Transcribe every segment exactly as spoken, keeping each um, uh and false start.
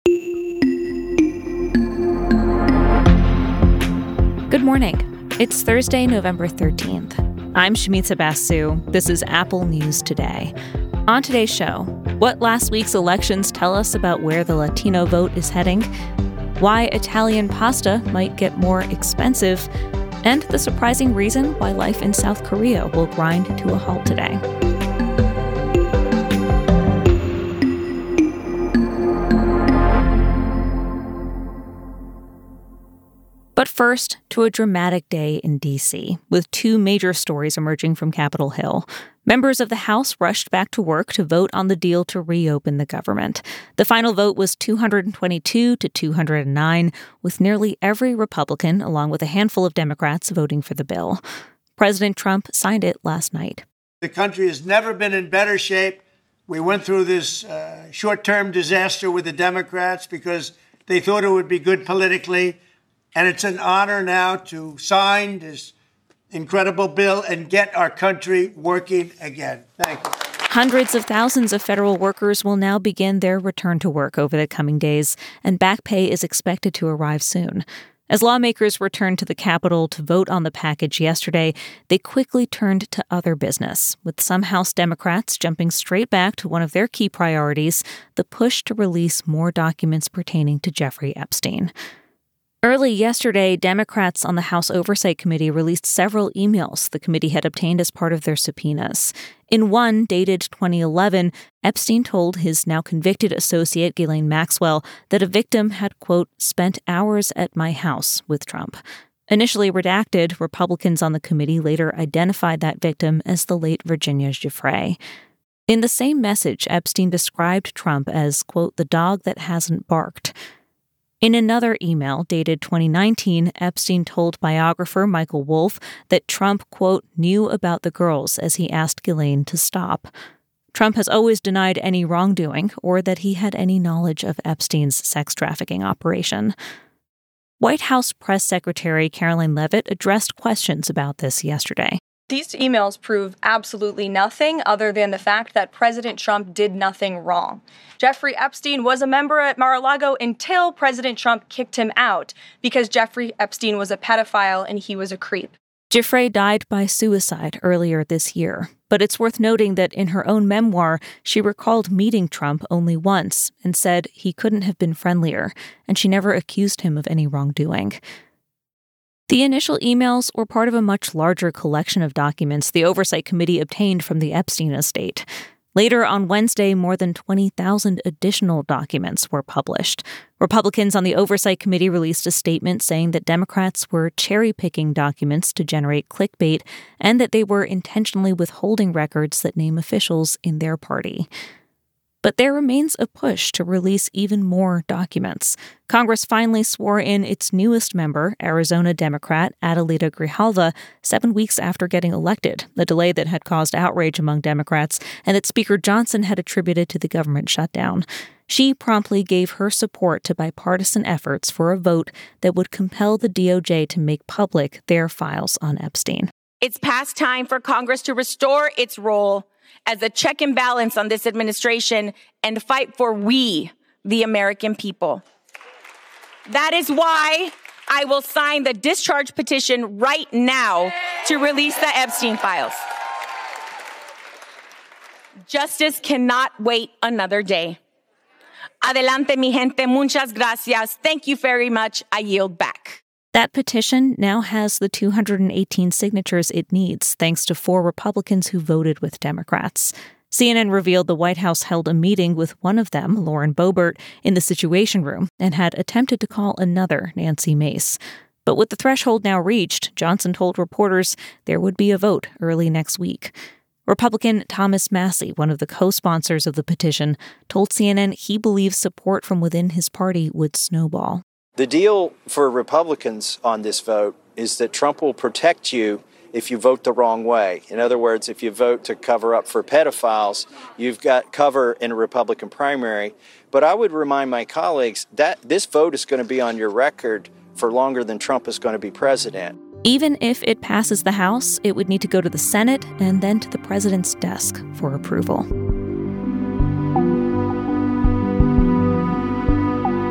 Good morning. It's Thursday, November thirteenth. I'm Shamitha Basu. This is Apple News Today. On today's show, what last week's elections tell us about where the Latino vote is heading, why Italian pasta might get more expensive, and the surprising reason why life in South Korea will grind to a halt today. But first, to a dramatic day in D C, with two major stories emerging from Capitol Hill. Members of the House rushed back to work to vote on the deal to reopen the government. The final vote was two hundred twenty-two to two hundred nine, with nearly every Republican, along with a handful of Democrats, voting for the bill. President Trump signed it last night. The country has never been in better shape. We went through this uh, short-term disaster with the Democrats because they thought it would be good politically. And it's an honor now to sign this incredible bill and get our country working again. Thank you. Hundreds of thousands of federal workers will now begin their return to work over the coming days, and back pay is expected to arrive soon. As lawmakers returned to the Capitol to vote on the package yesterday, they quickly turned to other business, with some House Democrats jumping straight back to one of their key priorities, the push to release more documents pertaining to Jeffrey Epstein. Early yesterday, Democrats on the House Oversight Committee released several emails the committee had obtained as part of their subpoenas. In one, dated twenty eleven, Epstein told his now convicted associate Ghislaine Maxwell that a victim had, quote, spent hours at my house with Trump. Initially redacted, Republicans on the committee later identified that victim as the late Virginia Giuffre. In the same message, Epstein described Trump as, quote, the dog that hasn't barked. In another email dated twenty nineteen, Epstein told biographer Michael Wolff that Trump, quote, knew about the girls as he asked Ghislaine to stop. Trump has always denied any wrongdoing or that he had any knowledge of Epstein's sex trafficking operation. White House Press Secretary Karoline Leavitt addressed questions about this yesterday. These emails prove absolutely nothing other than the fact that President Trump did nothing wrong. Jeffrey Epstein was a member at Mar-a-Lago until President Trump kicked him out because Jeffrey Epstein was a pedophile and he was a creep. Giuffre died by suicide earlier this year, but it's worth noting that in her own memoir, she recalled meeting Trump only once and said he couldn't have been friendlier, and she never accused him of any wrongdoing. The initial emails were part of a much larger collection of documents the Oversight Committee obtained from the Epstein estate. Later on Wednesday, more than twenty thousand additional documents were published. Republicans on the Oversight Committee released a statement saying that Democrats were cherry-picking documents to generate clickbait and that they were intentionally withholding records that name officials in their party. But there remains a push to release even more documents. Congress finally swore in its newest member, Arizona Democrat Adelita Grijalva, seven weeks after getting elected, a delay that had caused outrage among Democrats and that Speaker Johnson had attributed to the government shutdown. She promptly gave her support to bipartisan efforts for a vote that would compel the D O J to make public their files on Epstein. It's past time for Congress to restore its role as a check and balance on this administration and fight for we, the American people. That is why I will sign the discharge petition right now to release the Epstein files. Justice cannot wait another day. Adelante, mi gente. Muchas gracias. Thank you very much. I yield back. That petition now has the two hundred eighteen signatures it needs, thanks to four Republicans who voted with Democrats. C N N revealed the White House held a meeting with one of them, Lauren Boebert, in the Situation Room and had attempted to call another, Nancy Mace. But with the threshold now reached, Johnson told reporters there would be a vote early next week. Republican Thomas Massie, one of the co-sponsors of the petition, told C N N he believes support from within his party would snowball. The deal for Republicans on this vote is that Trump will protect you if you vote the wrong way. In other words, if you vote to cover up for pedophiles, you've got cover in a Republican primary. But I would remind my colleagues that this vote is going to be on your record for longer than Trump is going to be president. Even if it passes the House, it would need to go to the Senate and then to the president's desk for approval.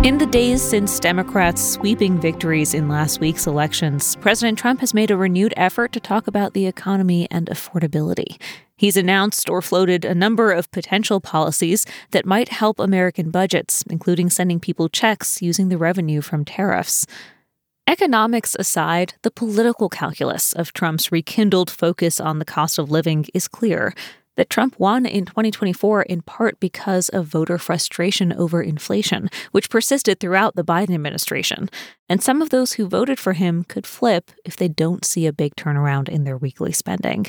In the days since Democrats' sweeping victories in last week's elections, President Trump has made a renewed effort to talk about the economy and affordability. He's announced or floated a number of potential policies that might help American budgets, including sending people checks using the revenue from tariffs. Economics aside, the political calculus of Trump's rekindled focus on the cost of living is clear. That Trump won in twenty twenty-four in part because of voter frustration over inflation, which persisted throughout the Biden administration. And some of those who voted for him could flip if they don't see a big turnaround in their weekly spending.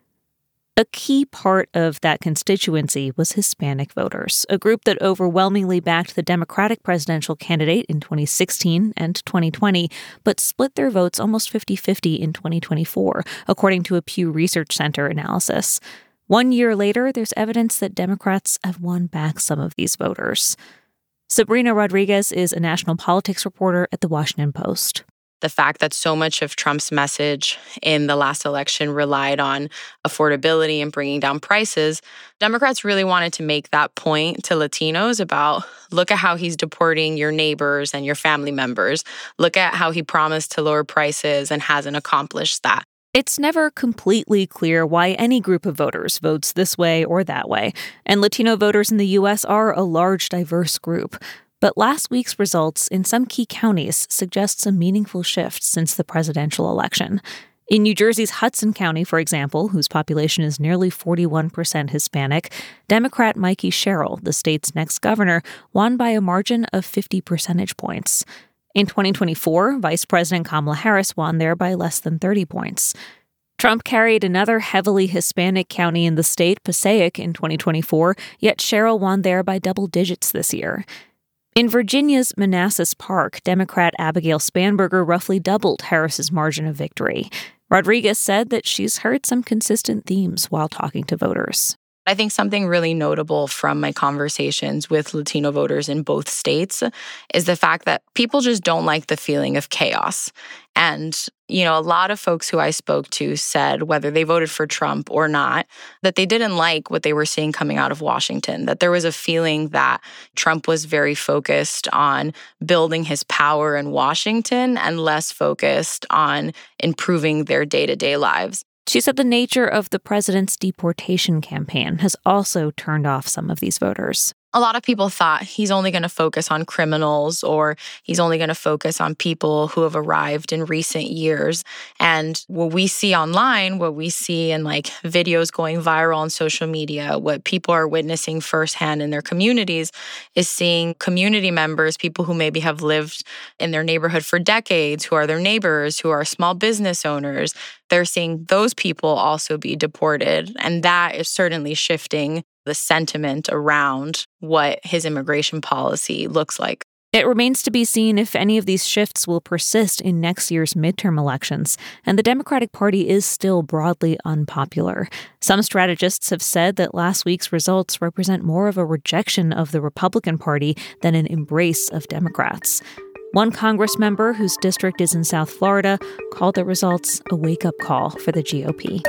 A key part of that constituency was Hispanic voters, a group that overwhelmingly backed the Democratic presidential candidate in twenty sixteen and twenty twenty, but split their votes almost fifty-fifty in twenty twenty-four, according to a Pew Research Center analysis. One year later, there's evidence that Democrats have won back some of these voters. Sabrina Rodriguez is a national politics reporter at The Washington Post. The fact that so much of Trump's message in the last election relied on affordability and bringing down prices, Democrats really wanted to make that point to Latinos about, look at how he's deporting your neighbors and your family members. Look at how he promised to lower prices and hasn't accomplished that. It's never completely clear why any group of voters votes this way or that way, and Latino voters in the U S are a large, diverse group. But last week's results in some key counties suggest some meaningful shifts since the presidential election. In New Jersey's Hudson County, for example, whose population is nearly forty-one percent Hispanic, Democrat Mikey Sherrill, the state's next governor, won by a margin of fifty percentage points. In twenty twenty-four, Vice President Kamala Harris won there by less than thirty points. Trump carried another heavily Hispanic county in the state, Passaic, in twenty twenty-four, yet Sherrill won there by double digits this year. In Virginia's Manassas Park, Democrat Abigail Spanberger roughly doubled Harris's margin of victory. Rodriguez said that she's heard some consistent themes while talking to voters. I think something really notable from my conversations with Latino voters in both states is the fact that people just don't like the feeling of chaos. And, you know, a lot of folks who I spoke to said, whether they voted for Trump or not, that they didn't like what they were seeing coming out of Washington, that there was a feeling that Trump was very focused on building his power in Washington and less focused on improving their day-to-day lives. She said the nature of the president's deportation campaign has also turned off some of these voters. A lot of people thought he's only going to focus on criminals or he's only going to focus on people who have arrived in recent years. And what we see online, what we see in like videos going viral on social media, what people are witnessing firsthand in their communities is seeing community members, people who maybe have lived in their neighborhood for decades, who are their neighbors, who are small business owners. They're seeing those people also be deported. And that is certainly shifting the sentiment around what his immigration policy looks like. It remains to be seen if any of these shifts will persist in next year's midterm elections, and the Democratic Party is still broadly unpopular. Some strategists have said that last week's results represent more of a rejection of the Republican Party than an embrace of Democrats. One Congress member, whose district is in South Florida, called the results a wake-up call for the G O P.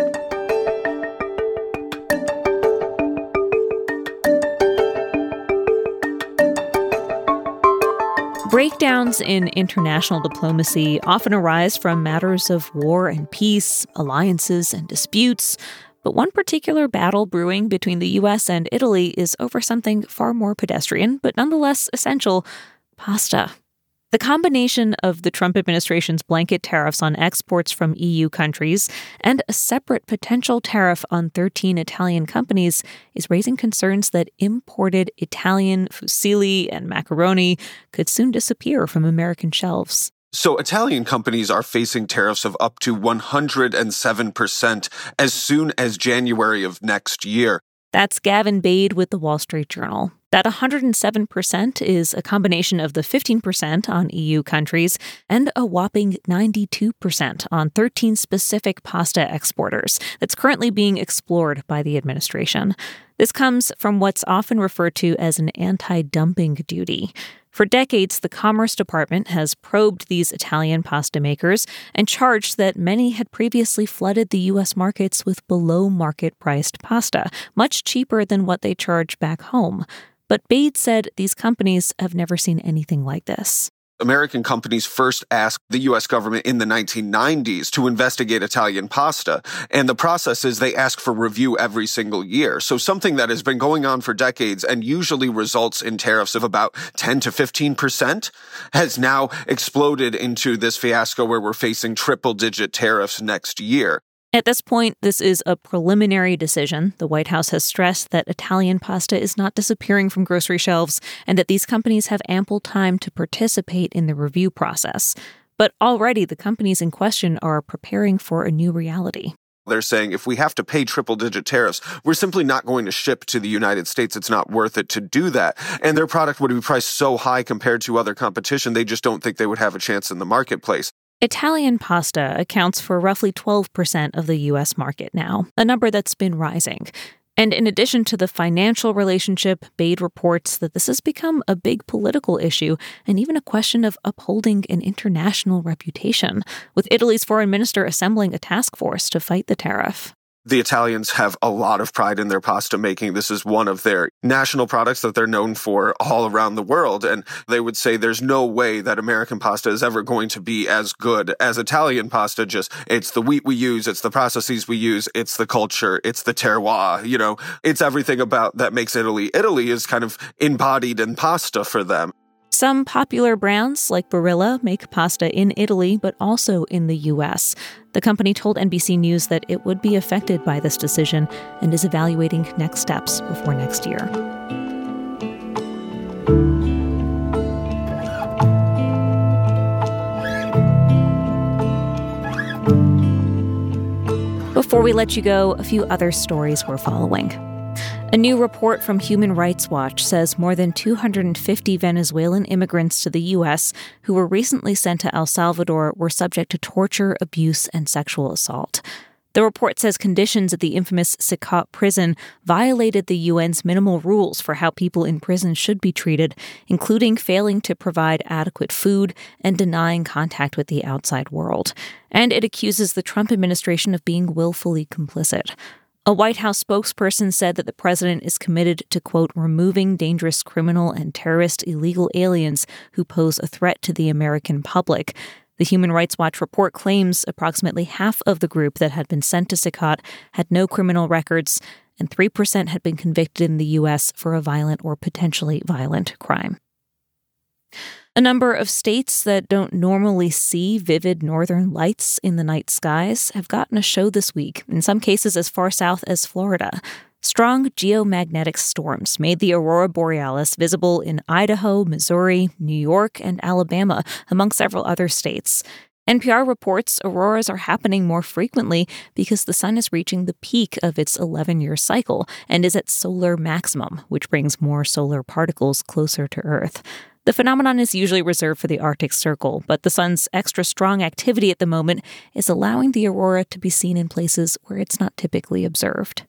Breakdowns in international diplomacy often arise from matters of war and peace, alliances and disputes, but one particular battle brewing between the U S and Italy is over something far more pedestrian, but nonetheless essential: pasta. The combination of the Trump administration's blanket tariffs on exports from E U countries and a separate potential tariff on thirteen Italian companies is raising concerns that imported Italian fusilli and macaroni could soon disappear from American shelves. So Italian companies are facing tariffs of up to one hundred seven percent as soon as January of next year. That's Gavin Bade with The Wall Street Journal. That one hundred seven percent is a combination of the fifteen percent on E U countries and a whopping ninety-two percent on thirteen specific pasta exporters that's currently being explored by the administration. This comes from what's often referred to as an anti-dumping duty. For decades, the Commerce Department has probed these Italian pasta makers and charged that many had previously flooded the U S markets with below-market-priced pasta, much cheaper than what they charge back home. But Bade said these companies have never seen anything like this. American companies first asked the U S government in the nineteen nineties to investigate Italian pasta. And the process is they ask for review every single year. So something that has been going on for decades and usually results in tariffs of about ten to fifteen percent has now exploded into this fiasco where we're facing triple-digit tariffs next year. At this point, this is a preliminary decision. The White House has stressed that Italian pasta is not disappearing from grocery shelves and that these companies have ample time to participate in the review process. But already the companies in question are preparing for a new reality. They're saying if we have to pay triple-digit tariffs, we're simply not going to ship to the United States. It's not worth it to do that. And their product would be priced so high compared to other competition, they just don't think they would have a chance in the marketplace. Italian pasta accounts for roughly twelve percent of the U S market now, a number that's been rising. And in addition to the financial relationship, Bade reports that this has become a big political issue and even a question of upholding an international reputation, with Italy's foreign minister assembling a task force to fight the tariff. The Italians have a lot of pride in their pasta making. This is one of their national products that they're known for all around the world. And they would say there's no way that American pasta is ever going to be as good as Italian pasta. Just it's the wheat we use, it's the processes we use, it's the culture, it's the terroir, you know, it's everything about that makes Italy. Italy is kind of embodied in pasta for them. Some popular brands like Barilla make pasta in Italy, but also in the U S. The company told N B C News that it would be affected by this decision and is evaluating next steps before next year. Before we let you go, a few other stories we're following. A new report from Human Rights Watch says more than two hundred fifty Venezuelan immigrants to the U S who were recently sent to El Salvador were subject to torture, abuse, and sexual assault. The report says conditions at the infamous Sicat prison violated the U N's minimal rules for how people in prison should be treated, including failing to provide adequate food and denying contact with the outside world. And it accuses the Trump administration of being willfully complicit. A White House spokesperson said that the president is committed to, quote, removing dangerous criminal and terrorist illegal aliens who pose a threat to the American public. The Human Rights Watch report claims approximately half of the group that had been sent to Sicat had no criminal records, and three percent had been convicted in the U S for a violent or potentially violent crime. A number of states that don't normally see vivid northern lights in the night skies have gotten a show this week, in some cases as far south as Florida. Strong geomagnetic storms made the aurora borealis visible in Idaho, Missouri, New York, and Alabama, among several other states. N P R reports auroras are happening more frequently because the sun is reaching the peak of its eleven-year cycle and is at solar maximum, which brings more solar particles closer to Earth. The phenomenon is usually reserved for the Arctic Circle, but the sun's extra strong activity at the moment is allowing the aurora to be seen in places where it's not typically observed.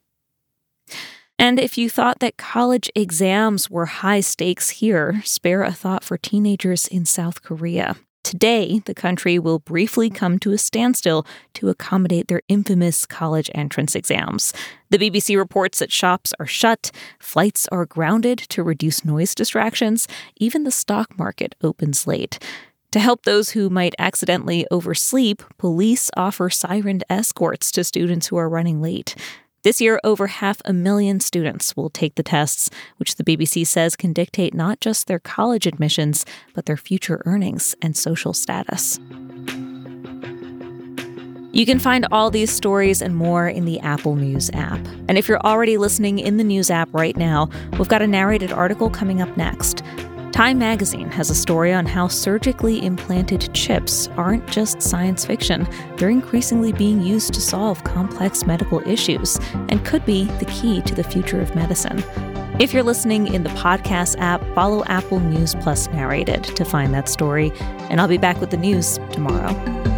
And if you thought that college exams were high stakes here, spare a thought for teenagers in South Korea. Today, the country will briefly come to a standstill to accommodate their infamous college entrance exams. The B B C reports that shops are shut, flights are grounded to reduce noise distractions, even the stock market opens late. To help those who might accidentally oversleep, police offer sirened escorts to students who are running late. This year, over half a million students will take the tests, which the B B C says can dictate not just their college admissions, but their future earnings and social status. You can find all these stories and more in the Apple News app. And if you're already listening in the News app right now, we've got a narrated article coming up next. Time magazine has a story on how surgically implanted chips aren't just science fiction. They're increasingly being used to solve complex medical issues and could be the key to the future of medicine. If you're listening in the podcast app, follow Apple News Plus Narrated to find that story. And I'll be back with the news tomorrow.